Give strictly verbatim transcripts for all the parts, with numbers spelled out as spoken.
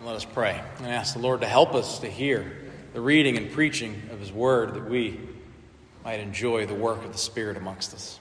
Let us pray and ask the Lord to help us to hear the reading and preaching of His Word, that we might enjoy the work of the Spirit amongst us.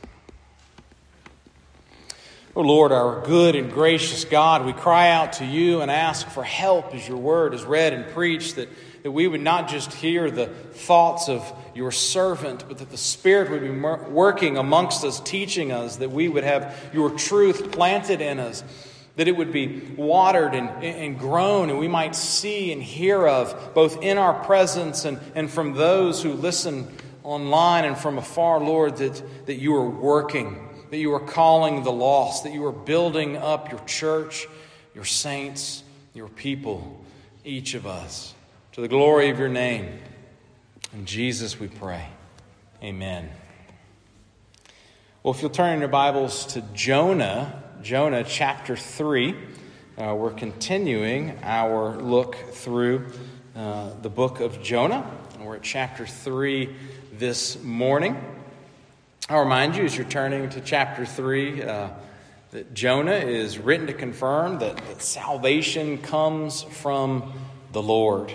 O Lord, our good and gracious God, we cry out to You and ask for help as Your Word is read and preached, that, that we would not just hear the thoughts of Your servant, but that the Spirit would be working amongst us, teaching us, that we would have Your truth planted in us, that it would be watered and, and grown, and we might see and hear of, both in our presence and, and from those who listen online and from afar, Lord, that, that You are working, that You are calling the lost, that You are building up Your church, Your saints, Your people, each of us, to the glory of Your name. In Jesus we pray. Amen. Well, if you'll turn in your Bibles to Jonah, Jonah chapter three, uh, we're continuing our look through uh, the book of Jonah. We're at chapter three this morning. I'll remind you as you're turning to chapter three uh, that Jonah is written to confirm that, that salvation comes from the Lord.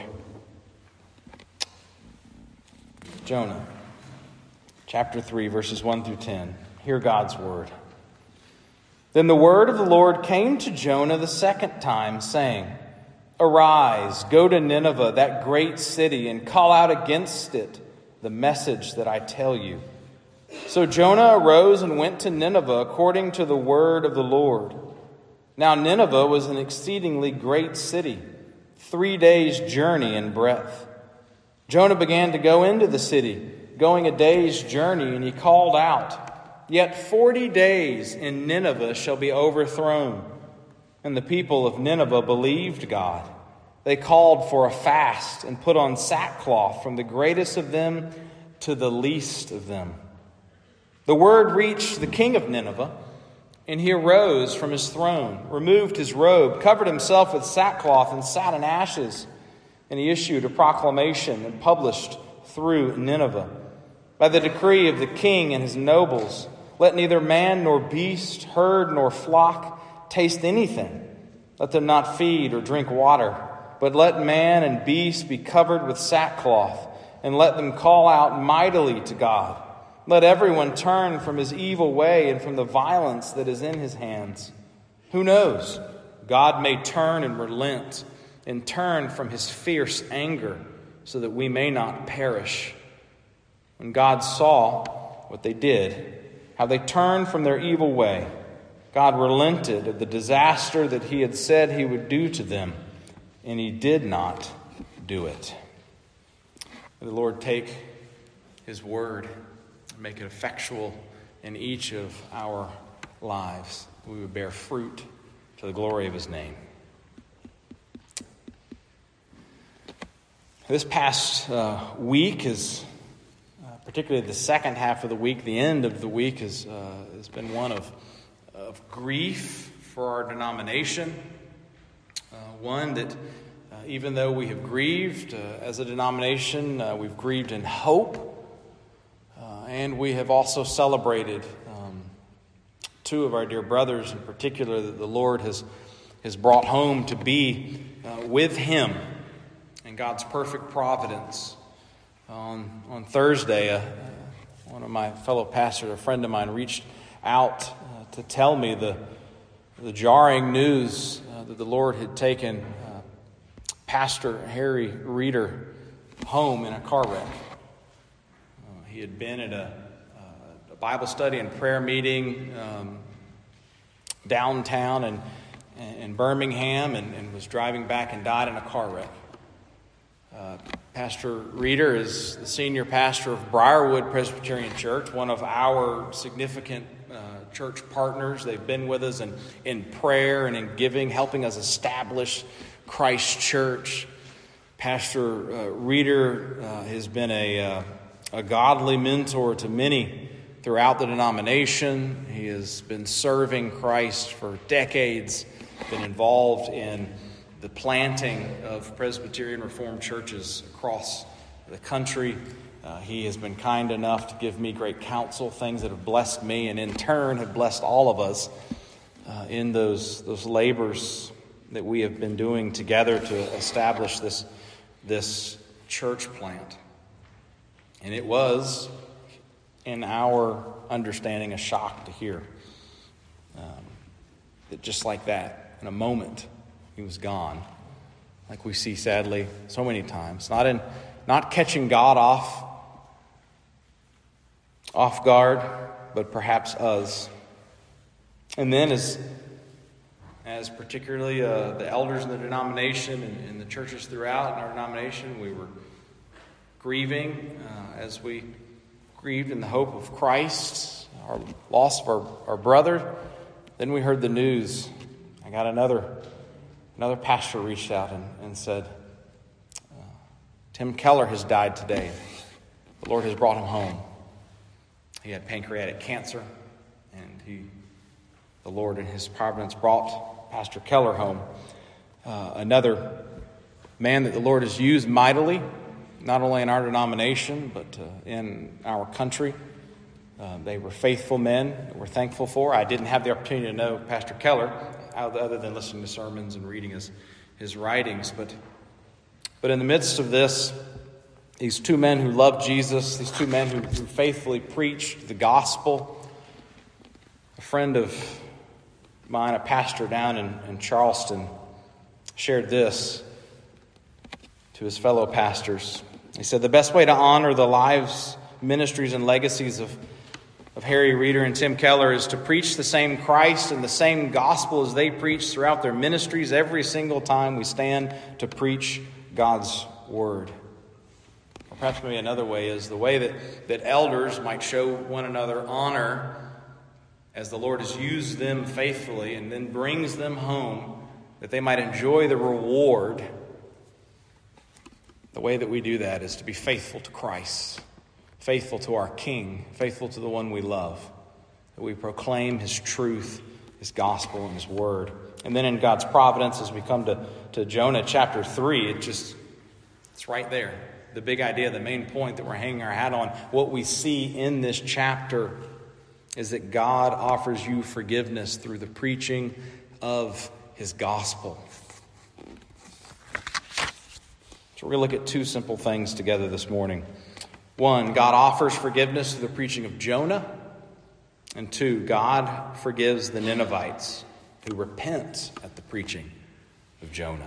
Jonah chapter three, verses one through ten. Hear God's word. Then the word of the Lord came to Jonah the second time, saying, Arise, go to Nineveh, that great city, and call out against it the message that I tell you. So Jonah arose and went to Nineveh according to the word of the Lord. Now Nineveh was an exceedingly great city, three days' journey in breadth. Jonah began to go into the city, going a day's journey, and he called out, Yet forty days in Nineveh shall be overthrown. And the people of Nineveh believed God. They called for a fast and put on sackcloth, from the greatest of them to the least of them. The word reached the king of Nineveh, and he arose from his throne, removed his robe, covered himself with sackcloth, and sat in ashes. And he issued a proclamation and published through Nineveh, by the decree of the king and his nobles, let neither man nor beast, herd nor flock taste anything. Let them not feed or drink water, but let man and beast be covered with sackcloth, and let them call out mightily to God. Let everyone turn from his evil way and from the violence that is in his hands. Who knows? God may turn and relent, and turn from his fierce anger, so that we may not perish. When God saw what they did, how they turned from their evil way, God relented of the disaster that he had said he would do to them, and he did not do it. May the Lord take his word and make it effectual in each of our lives. We would bear fruit to the glory of his name. This past uh, week is... particularly the second half of the week, the end of the week, has, uh, has been one of, of grief for our denomination. Uh, one that uh, even though we have grieved uh, as a denomination, uh, we've grieved in hope. Uh, and we have also celebrated um, two of our dear brothers in particular that the Lord has, has brought home to be uh, with him in God's perfect providence. On on Thursday, uh, one of my fellow pastors, a friend of mine, reached out uh, to tell me the the jarring news uh, that the Lord had taken uh, Pastor Harry Reeder home in a car wreck. Uh, he had been at a, uh, a Bible study and prayer meeting um, downtown in, in Birmingham and, and was driving back and died in a car wreck. Uh, Pastor Reeder is the senior pastor of Briarwood Presbyterian Church, one of our significant uh, church partners. They've been with us in, in prayer and in giving, helping us establish Christ Church. Pastor uh, Reeder uh, has been a, uh, a godly mentor to many throughout the denomination. He has been serving Christ for decades, been involved in the planting of Presbyterian Reformed churches across the country. Uh, he has been kind enough to give me great counsel, things that have blessed me and in turn have blessed all of us uh, in those, those labors that we have been doing together to establish this, this church plant. And it was, in our understanding, a shock to hear um, that just like that, in a moment, he was gone. Like we see, sadly, so many times. Not in, not catching God off, off guard, but perhaps us. And then as, as particularly uh, the elders in the denomination and, and the churches throughout in our denomination, we were grieving uh, as we grieved in the hope of Christ, our loss of our, our brother. Then we heard the news. I got another another pastor reached out and, and said, uh, Tim Keller has died today. The Lord has brought him home. He had pancreatic cancer, and he, the Lord in his providence brought Pastor Keller home. Uh, another man that the Lord has used mightily, not only in our denomination, but uh, in our country. Uh, they were faithful men that we're thankful for. I didn't have the opportunity to know Pastor Keller, other than listening to sermons and reading his, his writings. But, but in the midst of this, these two men who loved Jesus, these two men who, who faithfully preached the gospel, a friend of mine, a pastor down in, in Charleston, shared this to his fellow pastors. He said, the best way to honor the lives, ministries, and legacies of, of Harry Reeder and Tim Keller is to preach the same Christ and the same gospel as they preach throughout their ministries every single time we stand to preach God's word. Or perhaps maybe another way is the way that, that elders might show one another honor as the Lord has used them faithfully and then brings them home, that they might enjoy the reward. The way that we do that is to be faithful to Christ, faithful to our King, faithful to the one we love, that we proclaim his truth, his gospel, and his word. And then in God's providence, as we come to, to Jonah chapter three, it just, it's right there. The big idea, the main point that we're hanging our hat on, what we see in this chapter is that God offers you forgiveness through the preaching of his gospel. So we're going to look at two simple things together this morning. One, God offers forgiveness through the preaching of Jonah. And two, God forgives the Ninevites who repent at the preaching of Jonah.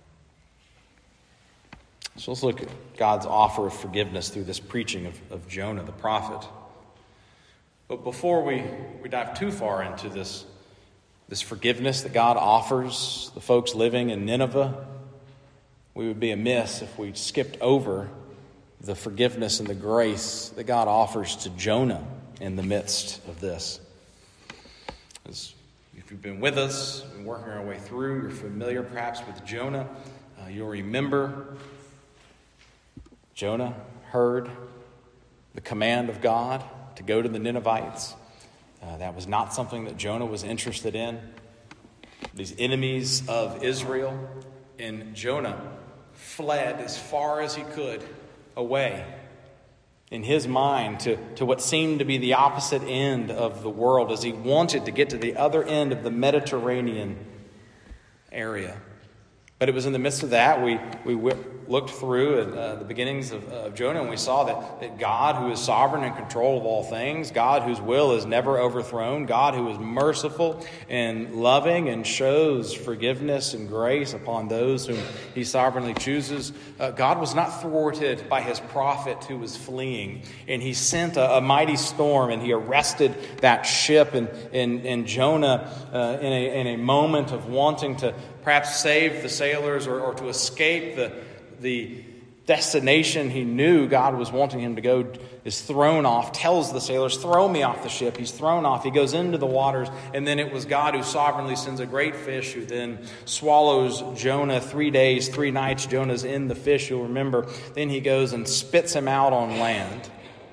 So let's look at God's offer of forgiveness through this preaching of, of Jonah the prophet. But before we, we dive too far into this, this forgiveness that God offers the folks living in Nineveh, we would be amiss if we skipped over the forgiveness and the grace that God offers to Jonah in the midst of this. As if you've been with us, been working our way through, you're familiar perhaps with Jonah. Uh, you'll remember Jonah heard the command of God to go to the Ninevites. Uh, that was not something that Jonah was interested in. These enemies of Israel, and Jonah fled as far as he could away in his mind to, to what seemed to be the opposite end of the world, as he wanted to get to the other end of the Mediterranean area. But it was in the midst of that, we, we looked through at uh, the beginnings of, of Jonah, and we saw that, that God, who is sovereign and control of all things, God whose will is never overthrown, God who is merciful and loving and shows forgiveness and grace upon those whom he sovereignly chooses, uh, God was not thwarted by his prophet who was fleeing. And he sent a, a mighty storm, and he arrested that ship. And, and, and Jonah, uh, in, a, in a moment of wanting to perhaps save the sailors or, or to escape the, the destination he knew God was wanting him to go, is thrown off, tells the sailors, throw me off the ship. He's thrown off. He goes into the waters, and then it was God who sovereignly sends a great fish who then swallows Jonah. Three days, three nights, Jonah's in the fish, you'll remember. Then he goes and spits him out on land.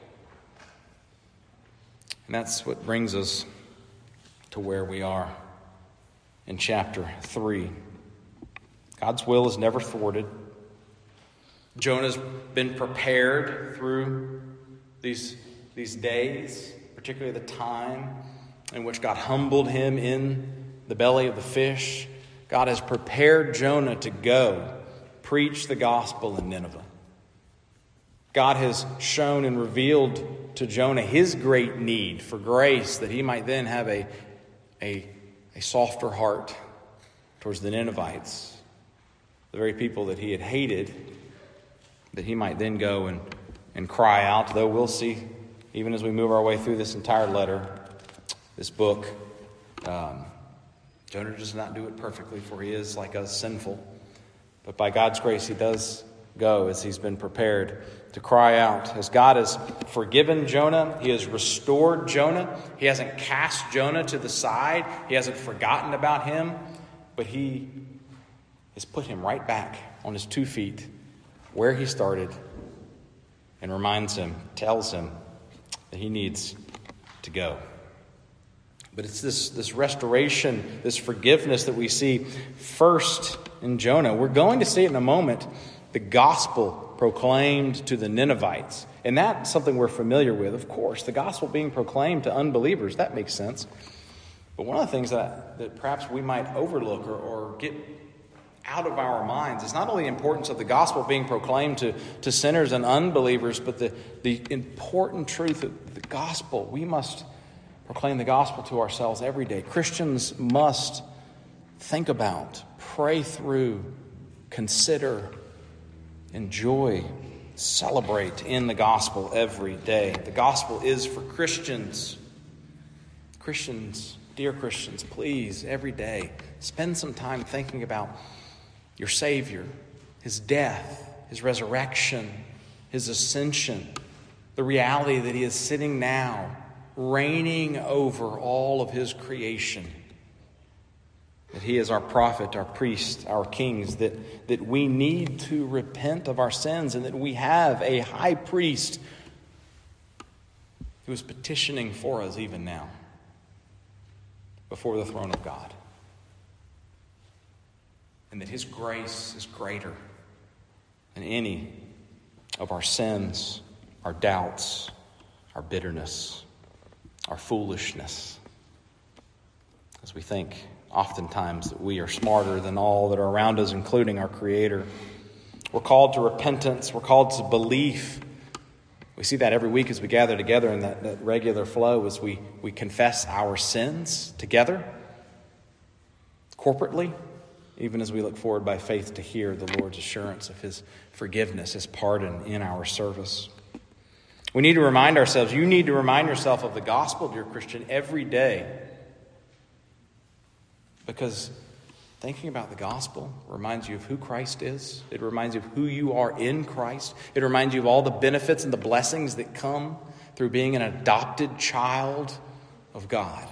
And that's what brings us to where we are in chapter three. God's will is never thwarted. Jonah's been prepared through these, these days, particularly the time in which God humbled him in the belly of the fish. God has prepared Jonah to go preach the gospel in Nineveh. God has shown and revealed to Jonah his great need for grace, that he might then have a, a, a softer heart towards the Ninevites, the very people that he had hated, that he might then go and, and cry out. Though we'll see, even as we move our way through this entire letter, this book, um, Jonah does not do it perfectly, for he is like us, sinful. But by God's grace, he does go as he's been prepared to cry out. As God has forgiven Jonah, he has restored Jonah. He hasn't cast Jonah to the side. He hasn't forgotten about him. But he has put him right back on his two feet where he started, and reminds him, tells him that he needs to go. But it's this, this restoration, this forgiveness that we see first in Jonah. We're going to see it in a moment, the gospel proclaimed to the Ninevites. And that's something we're familiar with, of course. The gospel being proclaimed to unbelievers, that makes sense. But one of the things that, that perhaps we might overlook or, or get out of our minds is not only the importance of the gospel being proclaimed to, to sinners and unbelievers, but the, the important truth of the gospel. We must proclaim the gospel to ourselves every day. Christians must think about, pray through, consider, enjoy, celebrate in the gospel every day. The gospel is for Christians. Christians, dear Christians, please, every day, spend some time thinking about your Savior, his death, his resurrection, his ascension, the reality that he is sitting now, reigning over all of his creation. That he is our prophet, our priest, our kings, that, that we need to repent of our sins, and that we have a high priest who is petitioning for us even now before the throne of God. And that his grace is greater than any of our sins, our doubts, our bitterness, our foolishness. As we think oftentimes that we are smarter than all that are around us, including our Creator. We're called to repentance. We're called to belief. We see that every week as we gather together in that, that regular flow, as we, we confess our sins together, corporately, even as we look forward by faith to hear the Lord's assurance of his forgiveness, his pardon in our service. We need to remind ourselves, you need to remind yourself of the gospel, dear Christian, every day. Because thinking about the gospel reminds you of who Christ is. It reminds you of who you are in Christ. It reminds you of all the benefits and the blessings that come through being an adopted child of God.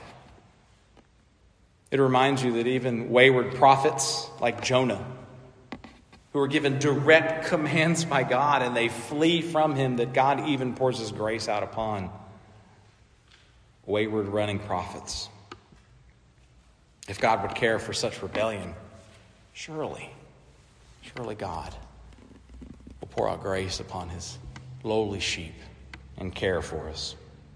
It reminds you that even wayward prophets like Jonah, who are given direct commands by God and they flee from him, that God even pours his grace out upon wayward running prophets. If God would care for such rebellion, surely, surely God will pour out grace upon his lowly sheep and care for us.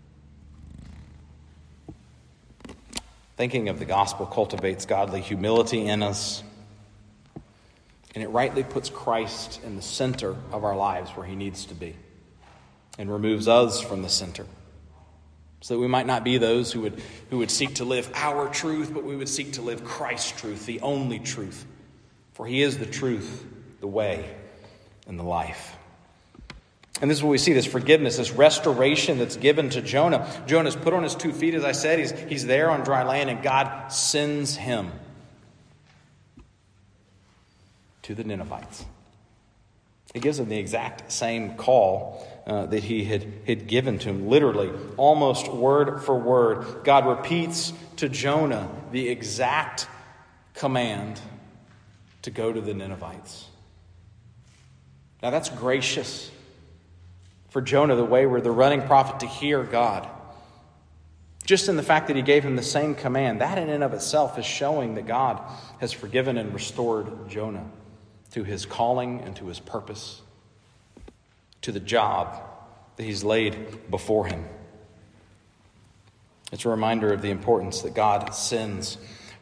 Thinking of the gospel cultivates godly humility in us, and it rightly puts Christ in the center of our lives where he needs to be, and removes us from the center, so that we might not be those who would, who would seek to live our truth, but we would seek to live Christ's truth, the only truth. For he is the truth, the way, and the life. And this is what we see, this forgiveness, this restoration that's given to Jonah. Jonah's put on his two feet, as I said. He's, he's there on dry land, and God sends him to the Ninevites. He gives him the exact same call uh, that he had, had given to him, literally, almost word for word. God repeats to Jonah the exact command to go to the Ninevites. Now that's gracious for Jonah, the wayward, the running prophet, to hear God. Just in the fact that he gave him the same command, that in and of itself is showing that God has forgiven and restored Jonah to his calling and to his purpose, to the job that he's laid before him. It's a reminder of the importance that God sends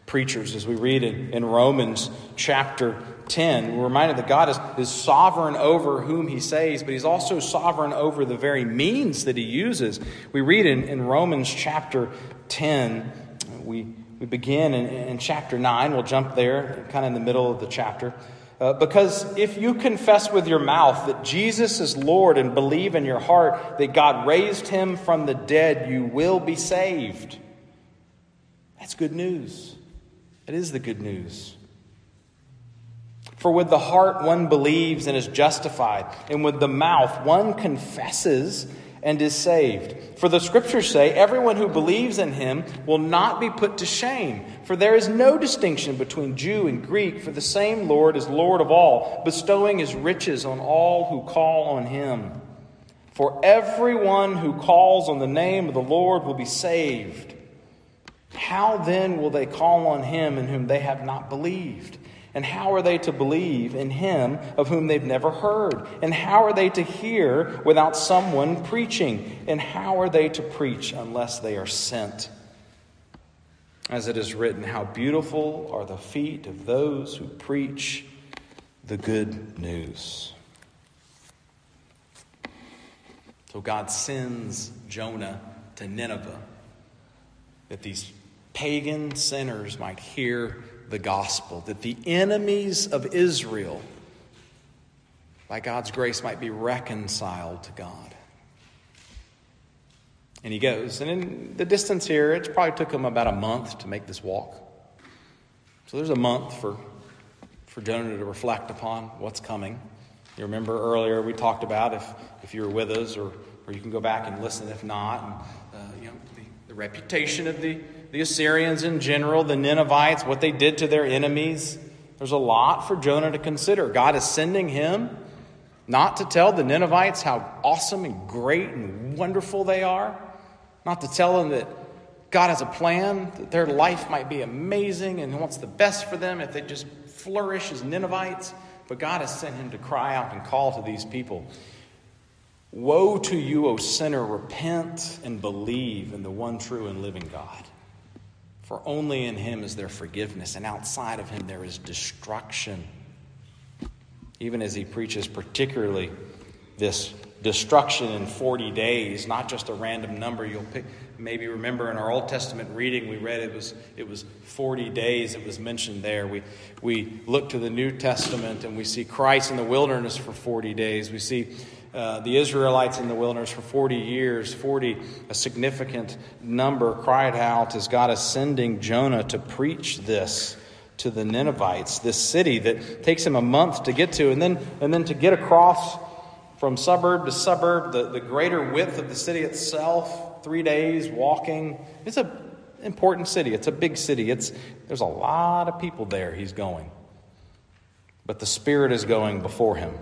preachers. As we read in, in Romans chapter ten, we're reminded that God is, is sovereign over whom he saves, but he's also sovereign over the very means that he uses. We read in, in Romans chapter ten, we, we begin in, in chapter nine. We'll jump there, kind of in the middle of the chapter. Uh, because if you confess with your mouth that Jesus is Lord and believe in your heart that God raised him from the dead, you will be saved. That's good news. It is the good news. For with the heart one believes and is justified, and with the mouth one confesses and is saved. For the scriptures say, everyone who believes in him will not be put to shame. For there is no distinction between Jew and Greek, for the same Lord is Lord of all, bestowing his riches on all who call on him. For everyone who calls on the name of the Lord will be saved. How then will they call on him in whom they have not believed? And how are they to believe in him of whom they've never heard? And how are they to hear without someone preaching? And how are they to preach unless they are sent? As it is written, how beautiful are the feet of those who preach the good news. So God sends Jonah to Nineveh that these pagan sinners might hear the gospel, that the enemies of Israel, by God's grace, might be reconciled to God. And he goes. And in the distance here, it probably took him about a month to make this walk. So there's a month for, for Jonah to reflect upon what's coming. You remember earlier we talked about, if, if you were with us, or, or you can go back and listen if not, and, uh, you know, the, the reputation of the The Assyrians in general, the Ninevites, what they did to their enemies. There's a lot for Jonah to consider. God is sending him not to tell the Ninevites how awesome and great and wonderful they are. Not to tell them that God has a plan, that their life might be amazing and wants the best for them if they just flourish as Ninevites. But God has sent him to cry out and call to these people. Woe to you, O sinner, repent and believe in the one true and living God. For only in him is there forgiveness, and outside of him there is destruction. Even as he preaches particularly this destruction in forty days, not just a random number. You'll pick, maybe remember in our Old Testament reading we read it was it was forty days it was mentioned there. We we look to the New Testament and we see Christ in the wilderness for forty days. We see Uh, the Israelites in the wilderness for forty years, forty, a significant number, cried out as God is sending Jonah to preach this to the Ninevites, this city that takes him a month to get to, and then and then to get across from suburb to suburb, the, the greater width of the city itself, three days walking. It's an important city. It's a big city. It's there's a lot of people there he's going. But the Spirit is going before him.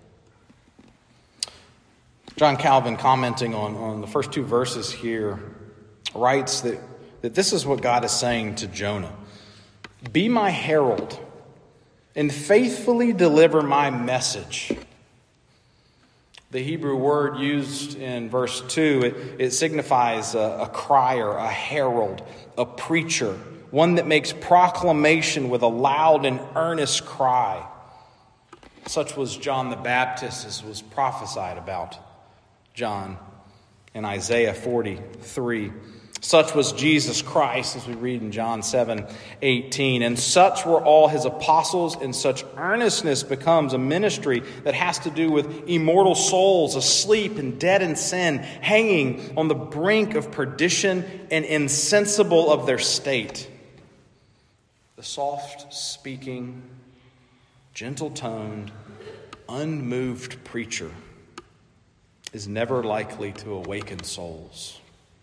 John Calvin, commenting on, on the first two verses here, writes that, that this is what God is saying to Jonah. Be my herald and faithfully deliver my message. The Hebrew word used in verse two, it, it signifies a, a crier, a herald, a preacher, one that makes proclamation with a loud and earnest cry. Such was John the Baptist, as was prophesied about John in Isaiah forty-three. Such was Jesus Christ, as we read in John seven eighteen. And such were all his apostles, and such earnestness becomes a ministry that has to do with immortal souls asleep and dead in sin, hanging on the brink of perdition and insensible of their state. The soft-speaking, gentle-toned, unmoved preacher is never likely to awaken souls.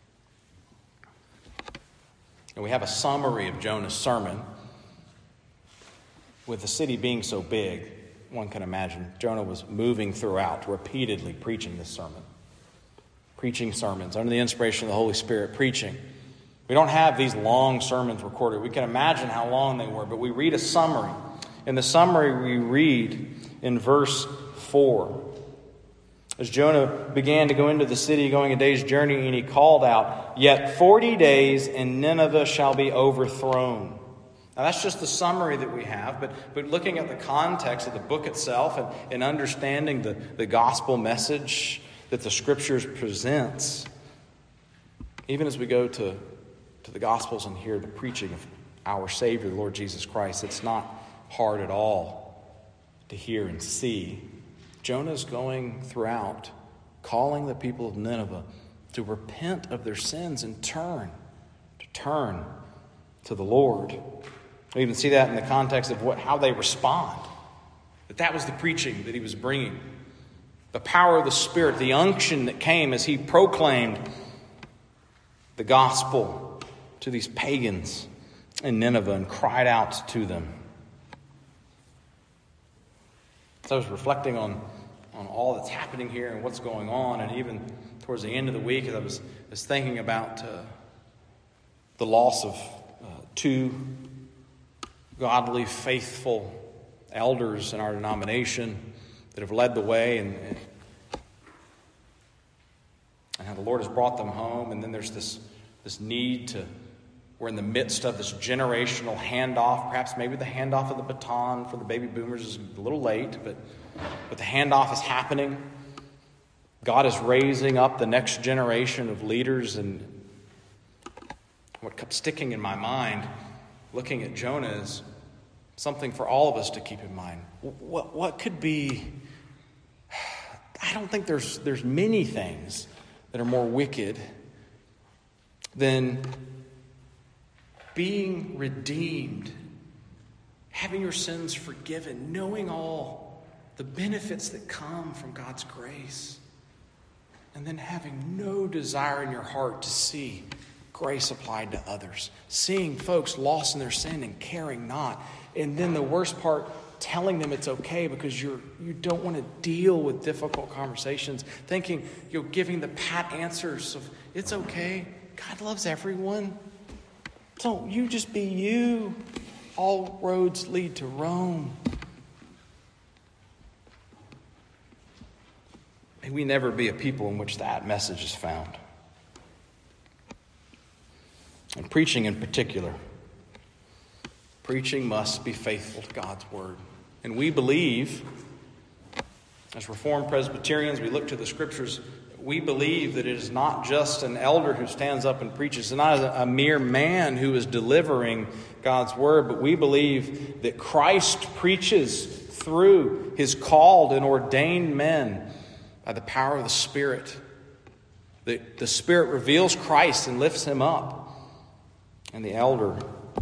And we have a summary of Jonah's sermon. With the city being so big, one can imagine Jonah was moving throughout, repeatedly preaching this sermon. Preaching sermons under the inspiration of the Holy Spirit, preaching. We don't have these long sermons recorded. We can imagine how long they were, but we read a summary. In the summary we read in verse four. As Jonah began to go into the city, going a day's journey, and he called out, "Yet forty days, and Nineveh shall be overthrown." Now, that's just the summary that we have, but, but looking at the context of the book itself and, and understanding the, the gospel message that the Scriptures presents, even as we go to, to the Gospels and hear the preaching of our Savior, the Lord Jesus Christ, it's not hard at all to hear and see. Jonah's going throughout, calling the people of Nineveh to repent of their sins and turn, to turn to the Lord. We even see that in the context of what how they respond. That that was the preaching that he was bringing. The power of the Spirit, the unction that came as he proclaimed the gospel to these pagans in Nineveh and cried out to them. So I was reflecting on, on all that's happening here and what's going on, and even towards the end of the week, as I was, was thinking about uh, the loss of uh, two godly, faithful elders in our denomination that have led the way, and, and how the Lord has brought them home. And then there's this, this need to, we're in the midst of this generational handoff. Perhaps maybe the handoff of the baton for the baby boomers is a little late, but, but the handoff is happening. God is raising up the next generation of leaders. And what kept sticking in my mind, looking at Jonah, is something for all of us to keep in mind. What, what could be... I don't think there's, there's many things that are more wicked than being redeemed, having your sins forgiven, knowing all the benefits that come from God's grace, and then having no desire in your heart to see grace applied to others, seeing folks lost in their sin and caring not. And then the worst part, telling them it's okay because you're you don't want to deal with difficult conversations, thinking you're giving the pat answers of it's okay, God loves everyone, don't you just be you, all roads lead to Rome. May we never be a people in which that message is found. And preaching in particular. Preaching must be faithful to God's word. And we believe, as Reformed Presbyterians, we look to the Scriptures, we believe that it is not just an elder who stands up and preaches. It's not a mere man who is delivering God's word, but we believe that Christ preaches through his called and ordained men by the power of the Spirit. The, the Spirit reveals Christ and lifts him up. And the elder,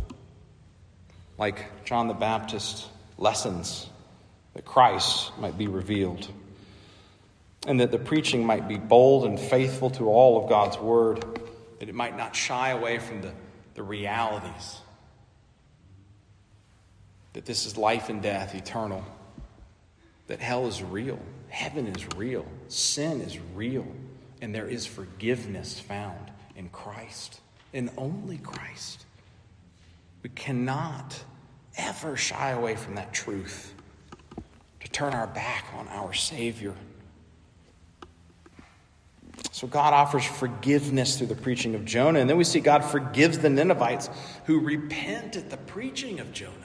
like John the Baptist, lessons that Christ might be revealed, and that the preaching might be bold and faithful to all of God's word, that it might not shy away from the, the realities, that this is life and death, eternal, that hell is real, heaven is real, sin is real, and there is forgiveness found in Christ, in only Christ. We cannot ever shy away from that truth, to turn our back on our Savior. So God offers forgiveness through the preaching of Jonah. And then we see God forgives the Ninevites who repent at the preaching of Jonah.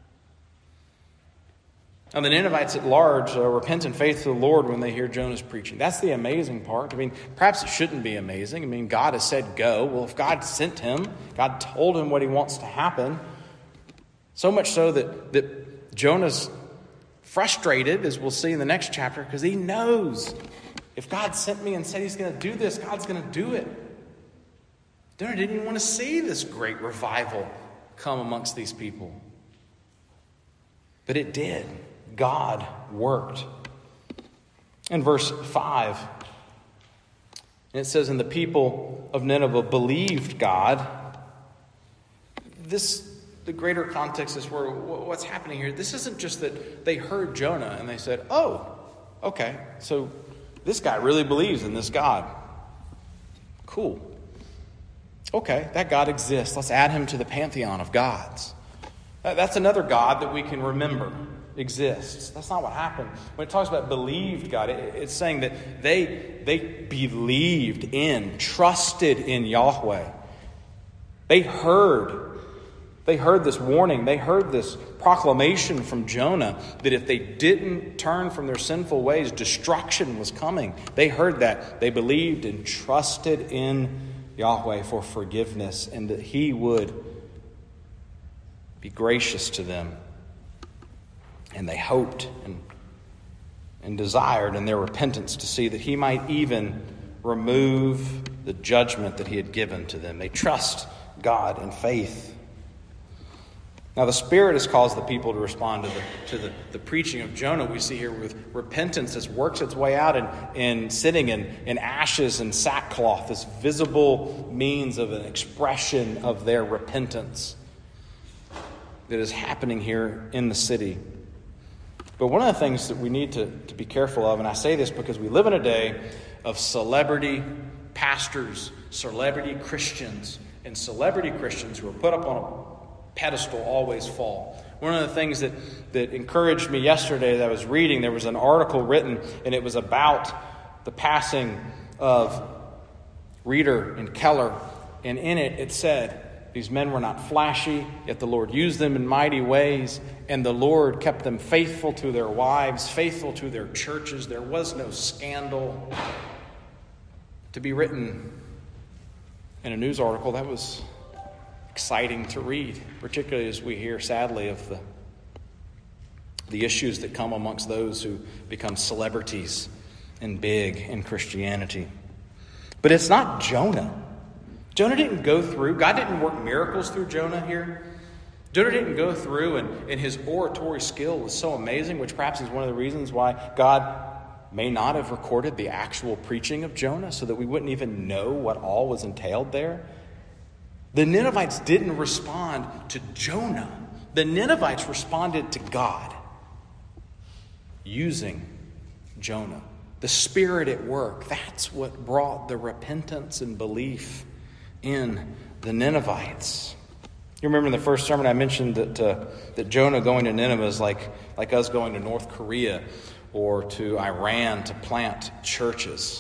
Now the Ninevites at large uh, repent in faith to the Lord when they hear Jonah's preaching. That's the amazing part. I mean, perhaps it shouldn't be amazing. I mean, God has said go. Well, if God sent him, God told him what he wants to happen. So much so that, that Jonah's frustrated, as we'll see in the next chapter, because he knows if God sent me and said he's going to do this, God's going to do it. Jonah didn't even want to see this great revival come amongst these people. But it did. God worked. In verse five, it says, and the people of Nineveh believed God. This, the greater context is where what's happening here. This isn't just that they heard Jonah and they said, oh, okay, so this guy really believes in this God. Cool. Okay, that God exists. Let's add him to the pantheon of gods. That's another God that we can remember exists. That's not what happened. When it talks about believed God, it's saying that they, they believed in, trusted in Yahweh. They heard They heard this warning. They heard this proclamation from Jonah that if they didn't turn from their sinful ways, destruction was coming. They heard that. They believed and trusted in Yahweh for forgiveness and that He would be gracious to them. And they hoped and, and desired in their repentance to see that He might even remove the judgment that He had given to them. They trust God in faith. Now, the Spirit has caused the people to respond to the to the, the preaching of Jonah. We see here with repentance as works its way out in, in sitting in, in ashes and sackcloth, this visible means of an expression of their repentance that is happening here in the city. But one of the things that we need to, to be careful of, and I say this because we live in a day of celebrity pastors, celebrity Christians, and celebrity Christians who are put up on a pedestal always fall. One of the things that, that encouraged me yesterday that I was reading, there was an article written, and it was about the passing of Reeder and Keller. And in it, it said, these men were not flashy, yet the Lord used them in mighty ways, and the Lord kept them faithful to their wives, faithful to their churches. There was no scandal. To be written in a news article, that was exciting to read, particularly as we hear, sadly, of the, the issues that come amongst those who become celebrities and big in Christianity. But it's not Jonah. Jonah didn't go through, God didn't work miracles through Jonah here. Jonah didn't go through, and, and his oratory skill was so amazing, which perhaps is one of the reasons why God may not have recorded the actual preaching of Jonah, so that we wouldn't even know what all was entailed there. The Ninevites didn't respond to Jonah. The Ninevites responded to God using Jonah. The Spirit at work. That's what brought the repentance and belief in the Ninevites. You remember in the first sermon I mentioned that uh, that Jonah going to Nineveh is like, like us going to North Korea or to Iran to plant churches.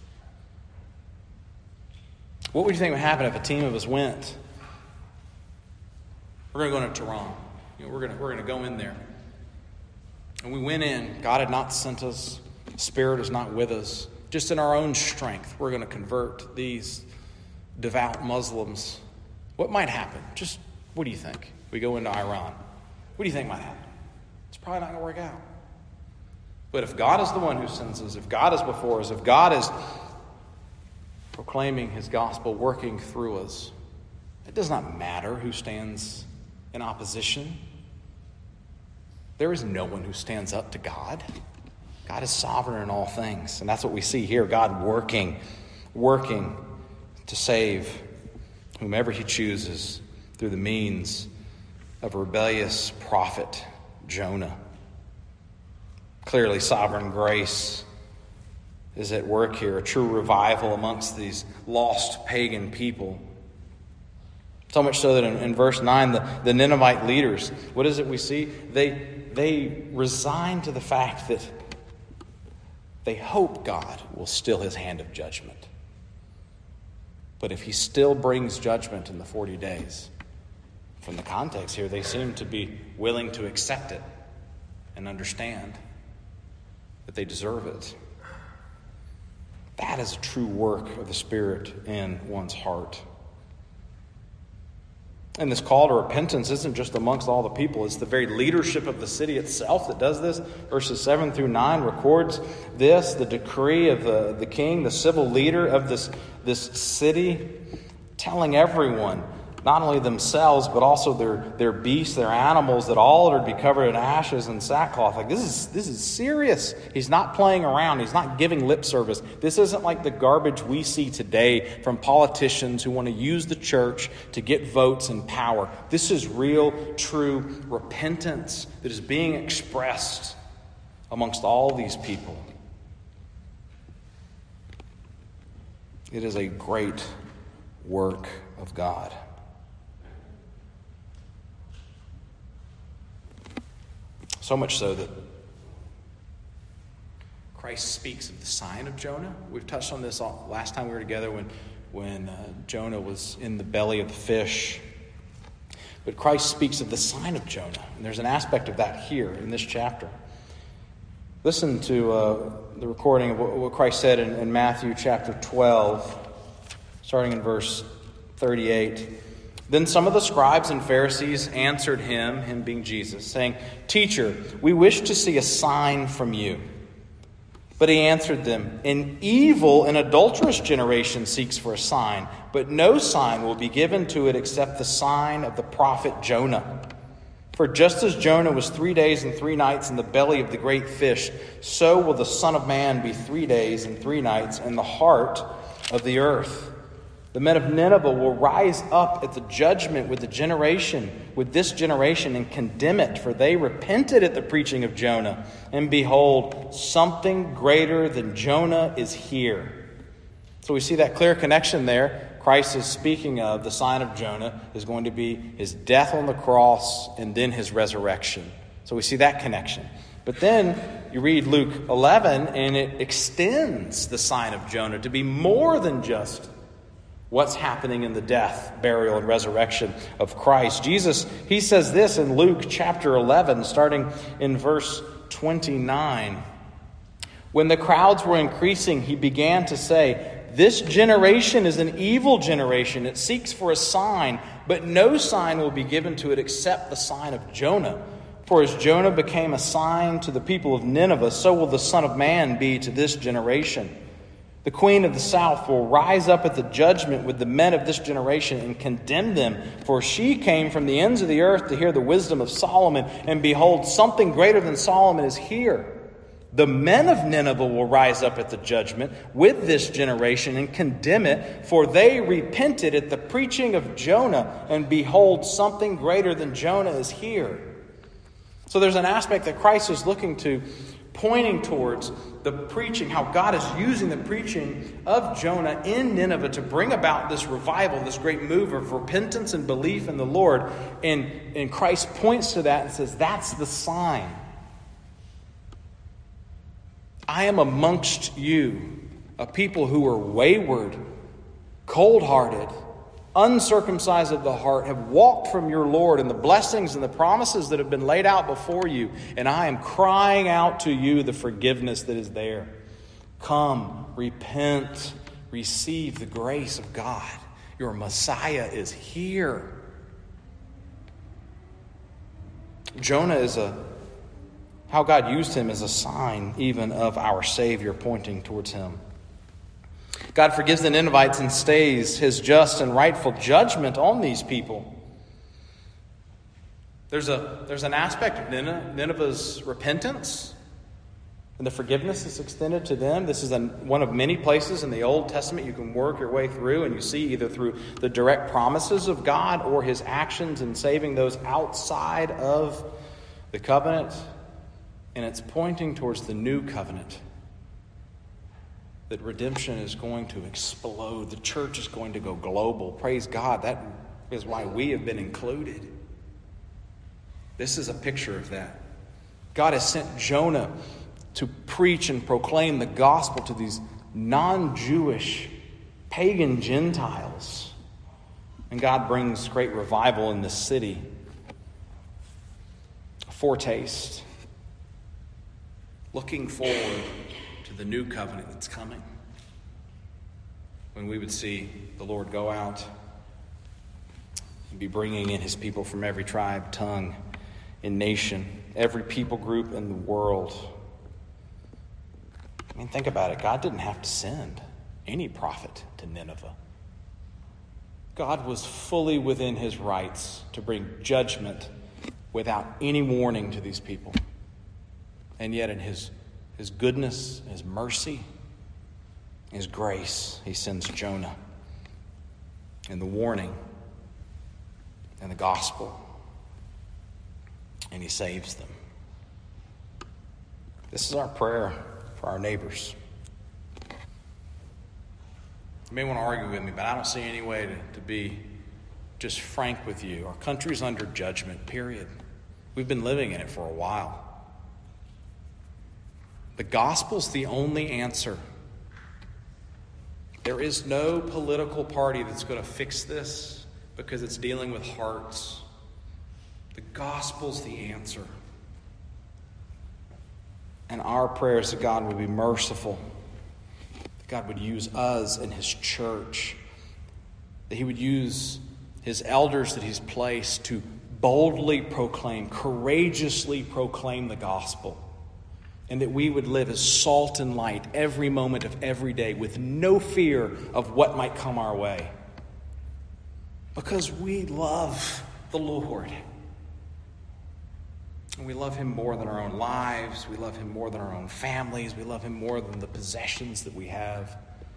What would you think would happen if a team of us went? We're going to go into Tehran. You know, we're going to, we're going to go in there. And we went in. God had not sent us. The Spirit is not with us. Just in our own strength, we're going to convert these devout Muslims. What might happen? Just, what do you think? We go into Iran. What do you think might happen? It's probably not going to work out. But if God is the one who sends us, if God is before us, if God is proclaiming His gospel, working through us, it does not matter who stands in opposition. There is no one who stands up to God. God is sovereign in all things. And that's what we see here. God working, working to save whomever He chooses through the means of a rebellious prophet, Jonah. Clearly, sovereign grace is at work here, a true revival amongst these lost pagan people. So much so that in, in verse nine, the, the Ninevite leaders, what is it we see? They, they resign to the fact that they hope God will still His hand of judgment. But if He still brings judgment in the forty days, from the context here, they seem to be willing to accept it and understand that they deserve it. That is a true work of the Spirit in one's heart. And this call to repentance isn't just amongst all the people. It's the very leadership of the city itself that does this. Verses seven through nine records this, the decree of the, the king, the civil leader of this, this city, telling everyone, not only themselves, but also their, their beasts, their animals, that all are to be covered in ashes and sackcloth. Like, this is this is serious. He's not playing around. He's not giving lip service. This isn't like the garbage we see today from politicians who want to use the church to get votes and power. This is real, true repentance that is being expressed amongst all these people. It is a great work of God. So much so that Christ speaks of the sign of Jonah. We've touched on this all, last time we were together when, when uh, Jonah was in the belly of the fish. But Christ speaks of the sign of Jonah. And there's an aspect of that here in this chapter. Listen to uh, the recording of what, what Christ said in, in Matthew chapter twelve, starting in verse thirty-eight. Then some of the scribes and Pharisees answered him, him being Jesus, saying, "Teacher, we wish to see a sign from you." But he answered them, "An evil and adulterous generation seeks for a sign, but no sign will be given to it except the sign of the prophet Jonah. For just as Jonah was three days and three nights in the belly of the great fish, so will the Son of Man be three days and three nights in the heart of the earth. The men of Nineveh will rise up at the judgment with the generation, with this generation, and condemn it, for they repented at the preaching of Jonah. And behold, something greater than Jonah is here." So we see that clear connection there. Christ is speaking of the sign of Jonah is going to be his death on the cross and then his resurrection. So we see that connection. But then you read Luke eleven, and it extends the sign of Jonah to be more than just what's happening in the death, burial, and resurrection of Christ. Jesus, he says this in Luke chapter eleven, starting in verse twenty-nine. When the crowds were increasing, he began to say, "This generation is an evil generation. It seeks for a sign, but no sign will be given to it except the sign of Jonah. For as Jonah became a sign to the people of Nineveh, so will the Son of Man be to this generation. The queen of the south will rise up at the judgment with the men of this generation and condemn them. For she came from the ends of the earth to hear the wisdom of Solomon. And behold, something greater than Solomon is here. The men of Nineveh will rise up at the judgment with this generation and condemn it. For they repented at the preaching of Jonah. And behold, something greater than Jonah is here." So there's an aspect that Christ is looking to, pointing towards the preaching, how God is using the preaching of Jonah in Nineveh to bring about this revival, this great move of repentance and belief in the Lord. And, and Christ points to that and says, that's the sign. I am amongst you, a people who are wayward, cold-hearted, uncircumcised of the heart, have walked from your Lord and the blessings and the promises that have been laid out before you. And I am crying out to you the forgiveness that is there. Come, repent, receive the grace of God. Your Messiah is here. Jonah is a, how God used him as a sign even of our Savior pointing towards him. God forgives the Ninevites and stays his just and rightful judgment on these people. There's a there's an aspect of Nineveh's repentance, and the forgiveness is extended to them. This is a, one of many places in the Old Testament you can work your way through, and you see either through the direct promises of God or his actions in saving those outside of the covenant. And it's pointing towards the new covenant, that redemption is going to explode. The church is going to go global. Praise God. That is why we have been included. This is a picture of that. God has sent Jonah to preach and proclaim the gospel to these non-Jewish, pagan Gentiles. And God brings great revival in this city. A foretaste. Looking forward to the new covenant that's coming, when we would see the Lord go out and be bringing in his people from every tribe, tongue, and nation, every people group in the world. I mean, think about it. God didn't have to send any prophet to Nineveh. God was fully within his rights to bring judgment without any warning to these people. And yet in his, his goodness, his mercy, his grace, he sends Jonah and the warning and the gospel, and he saves them. This is our prayer for our neighbors. You may want to argue with me, but I don't see any way to, to be just frank with you. Our country's under judgment, period. We've been living in it for a while. The gospel's the only answer. There is no political party that's going to fix this, because it's dealing with hearts. The gospel's the answer. And our prayer is that God would be merciful, that God would use us and his church, that he would use his elders that he's placed to boldly proclaim, courageously proclaim the gospel, and that we would live as salt and light every moment of every day with no fear of what might come our way, because we love the Lord. And we love him more than our own lives. We love him more than our own families. We love him more than the possessions that we have.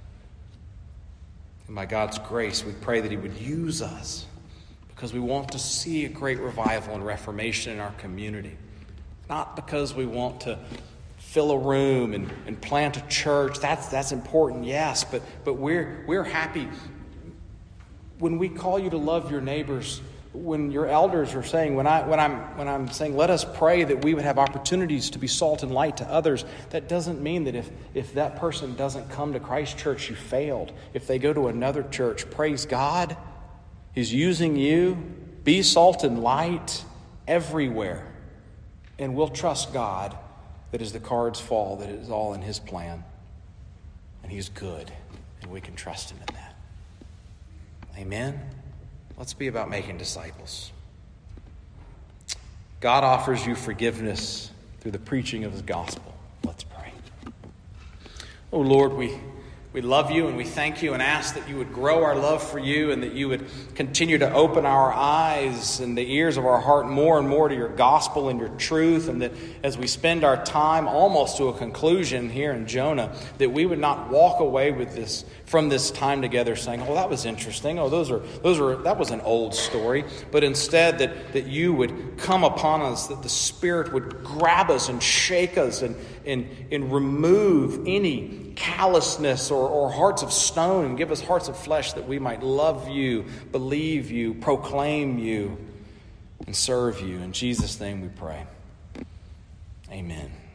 And by God's grace, we pray that he would use us, because we want to see a great revival and reformation in our community. Not because we want to fill a room and, and plant a church. That's that's important, yes, but but we're we're happy when we call you to love your neighbors. When your elders are saying, when I when I'm when I'm saying, let us pray that we would have opportunities to be salt and light to others, that doesn't mean that if if that person doesn't come to Christ Church, you failed. If they go to another church, praise God. He's using you. Be salt and light everywhere. And we'll trust God that as the cards fall, that it is all in his plan. And he's good. And we can trust him in that. Amen. Let's be about making disciples. God offers you forgiveness through the preaching of his gospel. Let's pray. Oh Lord, we, we love you and we thank you and ask that you would grow our love for you, and that you would continue to open our eyes and the ears of our heart more and more to your gospel and your truth, and that as we spend our time almost to a conclusion here in Jonah, that we would not walk away with this from this time together saying, oh, that was interesting. Oh, those are those are that was an old story. But instead that, that you would come upon us, that the Spirit would grab us and shake us and, and, and remove any callousness or, or hearts of stone, and give us hearts of flesh, that we might love you, believe you, proclaim you, and serve you. In Jesus' name we pray. Amen.